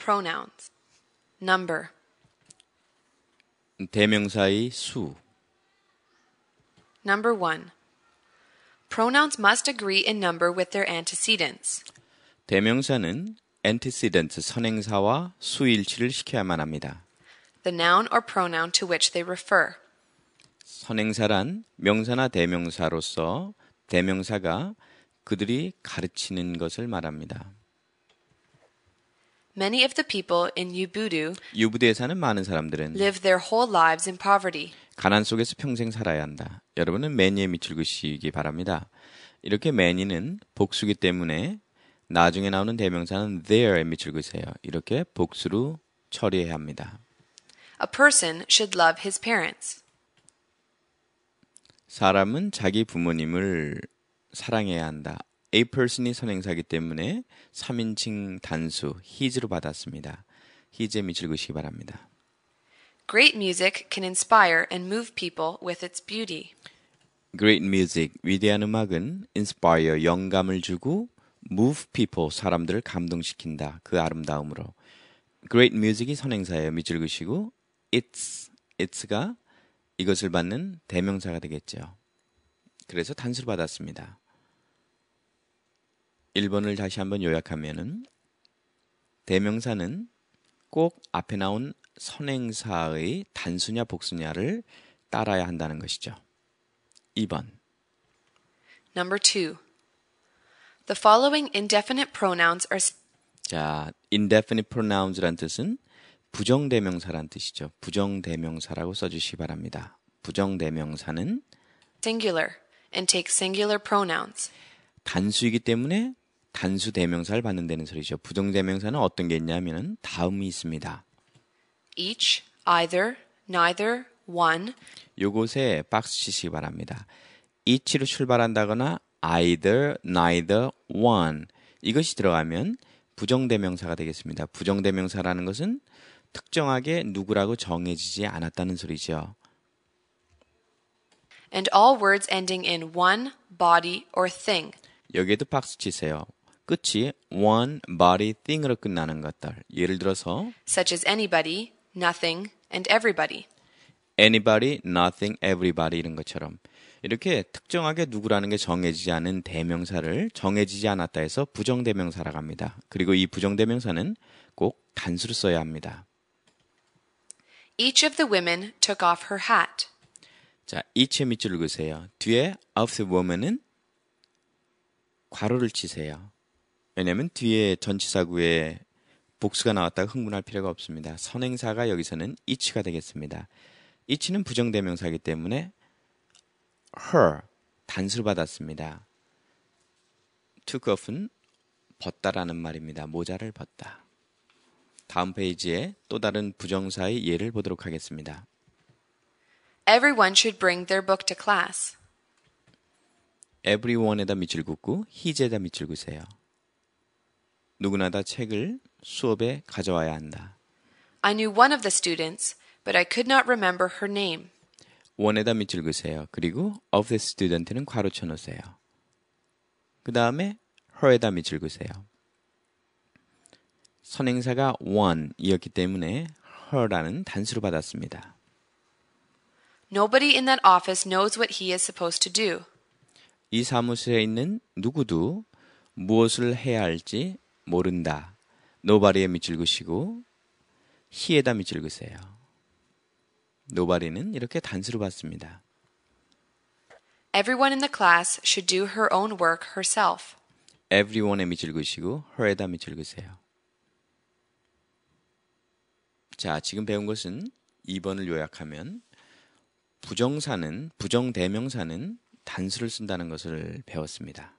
pronouns. Number. 대명사의 수. Number 1. Pronouns must agree in number with their antecedents. 대명사는 antecedent 선행사와 수일치를 시켜야만 합니다. The noun or pronoun to which they refer. 선행사란 명사나 대명사로서 대명사가 그들이 가르치는 것을 말합니다. Many of the people in Ubuntu 유부대에 사는 많은 사람들은 live their whole lives in poverty. 가난 속에서 평생 살아야 한다. 여러분은 many에 밑줄 그시기 바랍니다. 이렇게 many는 복수기 때문에 나중에 나오는 대명사는 there에 밑줄 그세요. 이렇게 복수로 처리해야 합니다. A person should love his parents. 사람은 자기 부모님을 사랑해야 한다. A person이 선행사이기 때문에 3인칭 단수 his로 받았습니다. his에 밑줄 그시기 바랍니다. Great music can inspire and move people with its beauty. Great music, 위대한 음악은 inspire, 영감을 주고 move people, 사람들을 감동시킨다. 그 아름다움으로. Great music이 선행사예요. 밑줄 그시고 its가 이것을 받는 대명사가 되겠죠. 그래서 단수를 받았습니다. 1번을 다시 한번 요약하면은 대명사는 꼭 앞에 나온 선행사의 단수냐 복수냐를 따라야 한다는 것이죠. 2번. Number 2. The following indefinite pronouns are 자, indefinite pronouns란 뜻은 부정대명사란 뜻이죠. 부정대명사라고 써주시기 바랍니다. 부정대명사는 singular and take singular pronouns. 단수이기 때문에 단수 대명사를 받는다는 소리죠. 부정대명사는 어떤 게 있냐면 다음이 있습니다. Each, either, neither, one. 요것에 박스 치시기 바랍니다. each로 출발한다거나 either, neither, one 이것이 들어가면 부정대명사가 되겠습니다. 부정대명사라는 것은 특정하게 누구라고 정해지지 않았다는 소리죠. And all words ending in one, body, or thing. 여기에도 박스 치세요. 끝이 one, body, thing으로 끝나는 것들. 예를 들어서 Such as anybody, nothing, and everybody. anybody, nothing, everybody 이런 것처럼 이렇게 특정하게 누구라는 게 정해지지 않은 대명사를 정해지지 않았다 해서 부정대명사라고 합니다. 그리고 이 부정대명사는 꼭 단수로 써야 합니다. Each of the women took off her hat. 자, each의 밑줄을 그으세요. 뒤에 of the woman은 괄호를 치세요. 왜냐하면 뒤에 전치사구에 복수가 나왔다가 흥분할 필요가 없습니다. 선행사가 여기서는 each가 되겠습니다. each는 부정대명사이기 때문에 her 단수를 받았습니다. took off는 벗다라는 말입니다. 모자를 벗다. 다음 페이지에 또 다른 부정사의 예를 보도록 하겠습니다. Everyone should bring their book to class. everyone에다 밑줄 긋고 his에다 밑줄 그으세요. 누구나 다 책을 수업에 가져와야 한다. I knew one of the students, but I could not remember her name. one에다 밑줄 그으세요. 그리고 of the student는 괄호 쳐놓으세요. 그 다음에 her에다 밑줄 그으세요. 선행사가 one이었기 때문에 her라는 단수를 받았습니다. Nobody in that office knows what he is supposed to do. 이 사무실에 있는 누구도 무엇을 해야 할지 모른다. nobody에 밑줄 그으시고 he에다 밑줄 그으세요. nobody는 이렇게 단수로 받습니다. Everyone in the class should do her own work herself. everyone에 밑줄 그으시고 her에다 밑줄 그으세요. 자, 지금 배운 것은 2번을 요약하면 부정대명사는 단수를 쓴다는 것을 배웠습니다.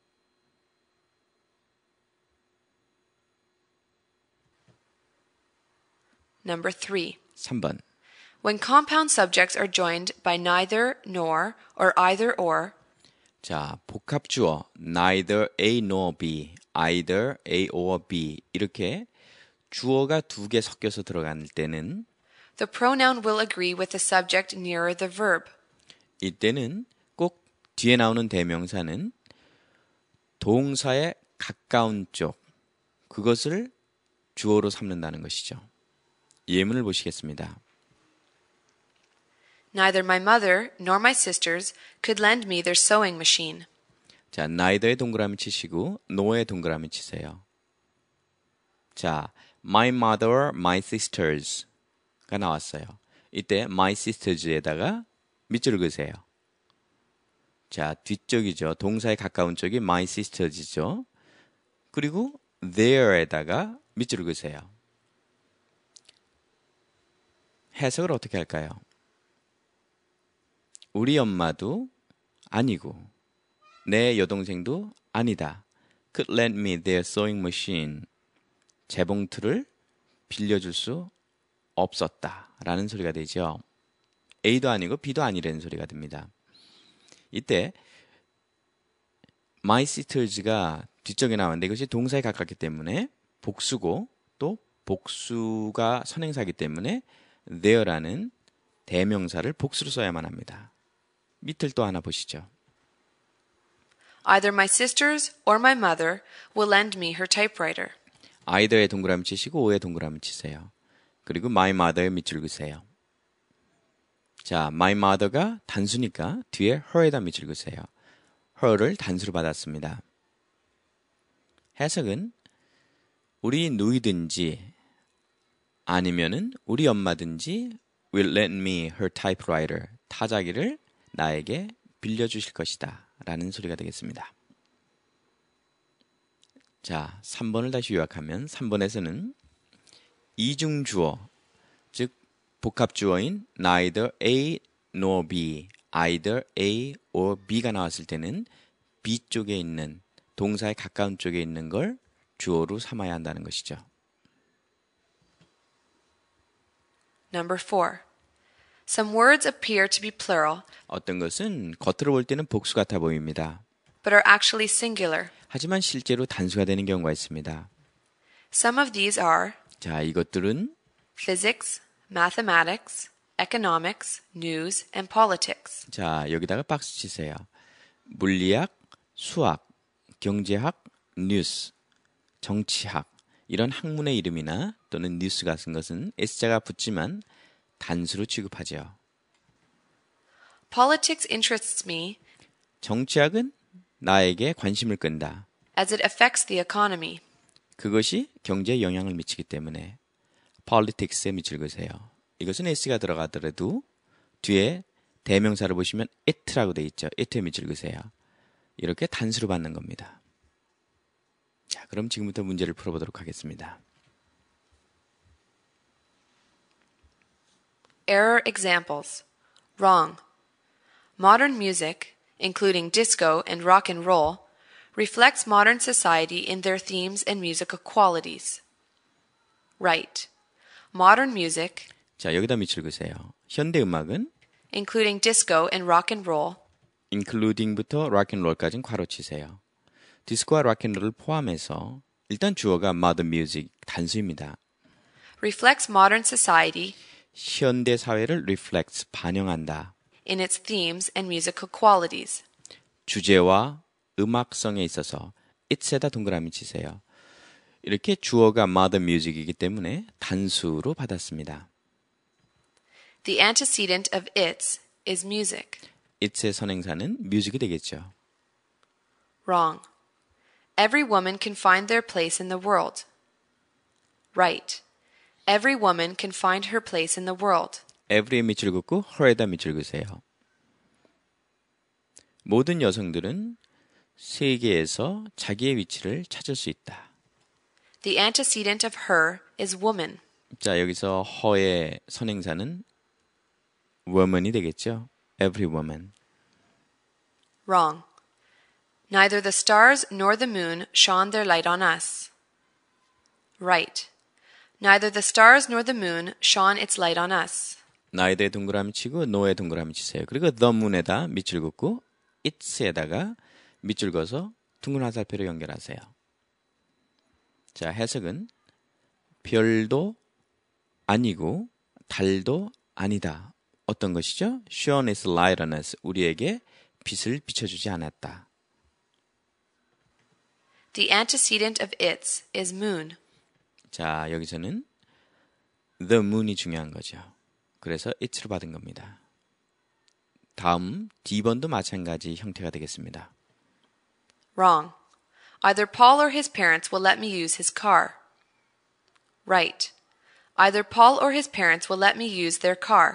Number 3. 3번. When compound subjects are joined by neither, nor, or either, or, 자, 복합주어 neither A nor B, either A or B 이렇게 주어가 두 개 섞여서 들어갈 때는 the pronoun will agree with the subject nearer the verb. 이때는 꼭 뒤에 나오는 대명사는 동사의 가까운 쪽 그것을 주어로 삼는다는 것이죠. 예문을 보시겠습니다. Neither my mother nor my sisters could lend me their sewing machine. 자, neither의 동그라미 치시고 no의 동그라미 치세요. 자, my mother, my sisters가 나왔어요. 이때 my sisters에다가 밑줄을 그으세요. 자, 뒤쪽이죠. 동사에 가까운 쪽이 my sisters이죠. 그리고 their에다가 밑줄을 그으세요. 해석을 어떻게 할까요? 우리 엄마도 아니고 내 여동생도 아니다. Could lend me their sewing machine. 재봉틀을 빌려줄 수 없었다. 라는 소리가 되죠. A도 아니고 B도 아니라는 소리가 됩니다. 이때 my sisters가 뒤쪽에 나왔는데 이것이 동사에 가깝기 때문에 복수고 또 복수가 선행사이기 때문에 their라는 대명사를 복수로 써야만 합니다. 밑을 또 하나 보시죠. Either my sisters or my mother will lend me her typewriter. either의 동그라미 치시고 o의 동그라미 치세요. 그리고 my mother의 밑줄 그으세요. 자, my mother가 단수니까 뒤에 her에다 밑줄 그으세요. her를 단수로 받았습니다. 해석은 우리 누이든지 아니면은 우리 엄마든지 will lend me her typewriter. 타자기를 나에게 빌려주실 것이다. 라는 소리가 되겠습니다. 자, 3번을 다시 요약하면 3번에서는 이중주어, 즉 복합주어인 neither A nor B, either A or B가 나왔을 때는 B 쪽에 있는 동사에 가까운 쪽에 있는 걸 주어로 삼아야 한다는 것이죠. Number 4. Some words appear to be plural, 어떤 것은 겉으로 볼 때는 복수 같아 보입니다. but are actually singular. 하지만 실제로 단수가 되는 경우가 있습니다. Some of these are 자, 이것들은 physics, mathematics, economics, news, and politics. 자, 여기다가 박스 치세요. 물리학, 수학, 경제학, 뉴스, 정치학 이런 학문의 이름이나 또는 뉴스 같은 것은 S자가 붙지만 단수로 취급하죠. Politics interests me 정치학은 나에게 관심을 끈다. as it affects the economy. 그것이 경제에 영향을 미치기 때문에 politics에 밑줄 그으세요. 이것은 S가 들어가더라도 뒤에 대명사를 보시면 it라고 되어 있죠. it에 밑줄 그으세요. 이렇게 단수로 받는 겁니다. 자, 그럼 지금부터 문제를 풀어보도록 하겠습니다. Error examples. Wrong. Modern music, including disco and rock and roll, reflects modern society in their themes and musical qualities. Right. Modern music, 자, 여기다 밑줄 그으세요. 현대 음악은 including disco and rock and roll, including부터 rock'n'roll까지는 괄호 치세요. 디스코와 락앤롤을 포함해서 일단 주어가 modern music 단수입니다. reflects modern society 현대 사회를 reflects 반영한다. in its themes and musical qualities. 주제와 음악성에 있어서 it에다 동그라미 치세요. 이렇게 주어가 modern music이기 때문에 단수로 받았습니다. The antecedent of its is music. it의 선행사는 music이 되겠죠. Wrong. Every woman can find their place in the world. Right. Every woman can find her place in the world. every에 밑줄 긋고 her에다 밑줄 그으세요. 모든 여성들은 세계에서 자기의 위치를 찾을 수 있다. The antecedent of her is woman. 자, 여기서 her의 선행사는 woman이 되겠죠. every woman. Wrong. Neither the stars nor the moon shone their light on us. Right. Neither the stars nor the moon shone its light on us. neither의 동그라미 치고 no의 동그라미 치세요. 그리고 the moon에다 밑줄 긋고 its에다가 밑줄 그어서 둥근 화살표로 연결하세요. 자, 해석은 별도 아니고 달도 아니다. 어떤 것이죠? shone its light on us. 우리에게 빛을 비춰주지 않았다. The antecedent of its is moon. 자, 여기서는 the moon이 중요한 거죠. 그래서 it'로 받은 겁니다. 다음 D번도 마찬가지 형태가 되겠습니다. Wrong. Either Paul or his parents will let me use his car. Right. Either Paul or his parents will let me use their car.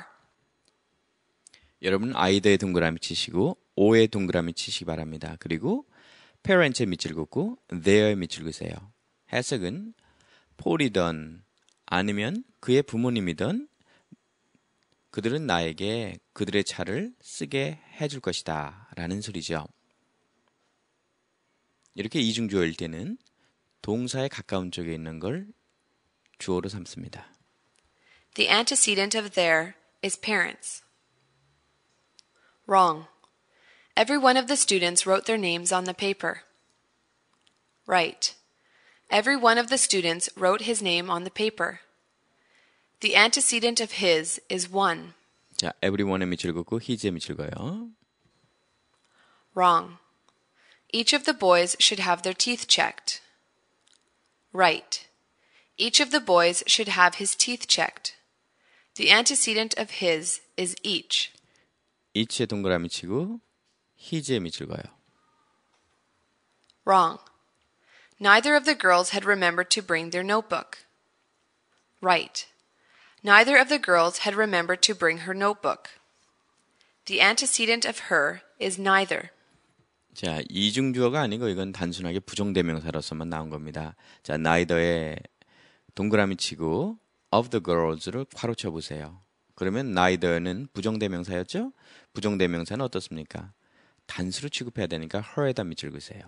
여러분 either의 동그라미 치시고 O의 동그라미 치시기 바랍니다. 그리고 parents의 밑줄 긋고 their의 밑줄 그으세요. 해석은 폴이든 아니면 그의 부모님이든 그들은 나에게 그들의 차를 쓰게 해줄 것이다 라는 소리죠. 이렇게 이중주어일 때는 동사에 가까운 쪽에 있는 걸 주어로 삼습니다. The antecedent of their is parents. Wrong. Every one of the students wrote their names on the paper. Right. Every one of the students wrote his name on the paper. The antecedent of his is one. 자, everyone의 밑줄 긋고 his의 밑줄 그어요. Wrong. Each of the boys should have their teeth checked. Right. Each of the boys should have his teeth checked. The antecedent of his is each. each의 동그라미 치고 his의 밑줄 그어요. Wrong. Neither of the girls had remembered to bring their notebook. Right. Neither of the girls had remembered to bring her notebook. The antecedent of her is neither. 자, 이중주어가 아니고 이건 단순하게 부정대명사로서만 나온 겁니다. 자, neither에 동그라미 치고 of the girls를 괄호 쳐보세요. 그러면 neither는 부정대명사였죠? 부정대명사는 어떻습니까? 단수로 취급해야 되니까 her에다 밑줄 그으세요.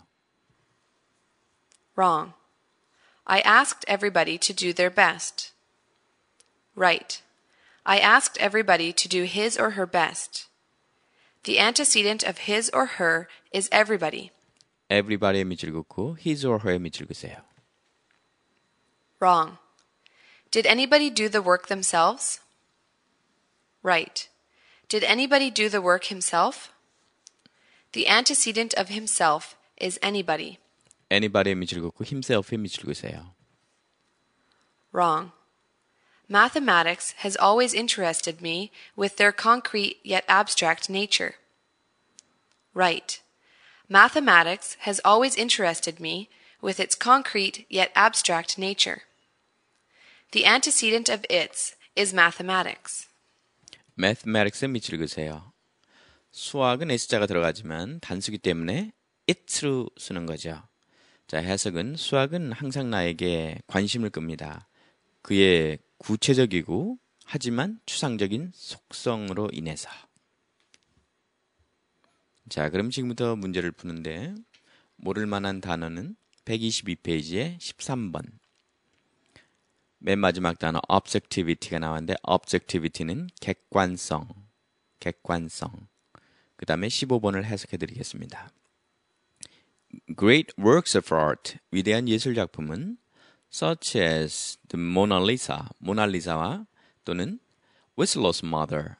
Wrong. I asked everybody to do their best. Right. I asked everybody to do his or her best. The antecedent of his or her is everybody. everybody의 밑줄 긋고 his or her의 밑줄 그으세요. Wrong. Did anybody do the work themselves? Right. Did anybody do the work himself? The antecedent of himself is anybody. anybody의 밑줄 긋고 himself의 밑줄 그으세요. Wrong. Mathematics has always interested me with their concrete yet abstract nature. Right. Mathematics has always interested me with its concrete yet abstract nature. The antecedent of its is mathematics. mathematics의 밑줄 그으세요. 수학은 S자가 들어가지만 단수기 때문에 it로 쓰는 거죠. 자, 해석은 수학은 항상 나에게 관심을 끕니다. 그의 구체적이고 하지만 추상적인 속성으로 인해서. 자, 그럼 지금부터 문제를 푸는데 모를 만한 단어는 122페이지에 13번. 맨 마지막 단어 objectivity가 나왔는데 objectivity는 객관성. 그 다음에 15번을 해석해 드리겠습니다. Great works of art, 위대한 예술 작품은 such as the Mona Lisa, 모나리자와 또는 Whistler's mother,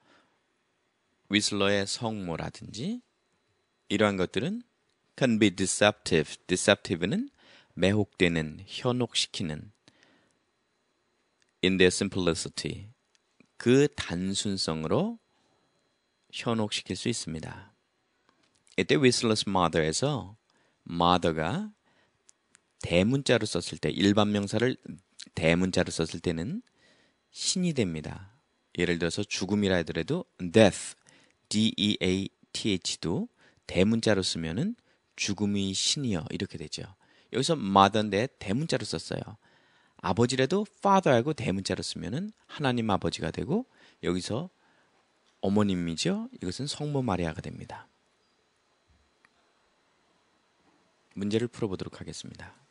위슬러의 성모라든지 이러한 것들은 can be deceptive. deceptive는 매혹되는, 현혹시키는 in their simplicity, 그 단순성으로 현혹시킬 수 있습니다. 이때 Whistler's mother에서 mother가 대문자로 썼을 때, 일반 명사를 대문자로 썼을 때는 신이 됩니다. 예를 들어서 죽음이라 하더라도 death, D-E-A-Th도 대문자로 쓰면은 죽음이 신이여 이렇게 되죠. 여기서 mother인데 대문자로 썼어요. 아버지라도 father하고 대문자로 쓰면은 하나님 아버지가 되고 여기서 어머님이죠. 이것은 성모 마리아가 됩니다. 문제를 풀어보도록 하겠습니다.